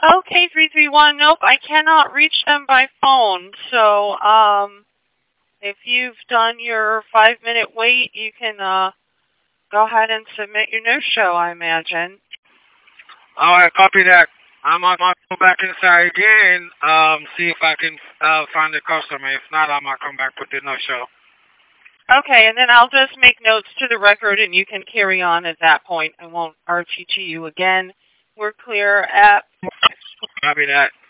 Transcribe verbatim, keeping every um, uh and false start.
Okay, three three one. Nope, I cannot reach them by phone. So, um, if you've done your five-minute wait, you can uh, go ahead and submit your no-show, I imagine. All right, copy that. I'm gonna go back inside again. Um, see if I can uh, find the customer. If not, I'm gonna come back with the no show. Okay, and then I'll just make notes to the record, and you can carry on at that point. I won't R T T you again. We're clear at... Copy that.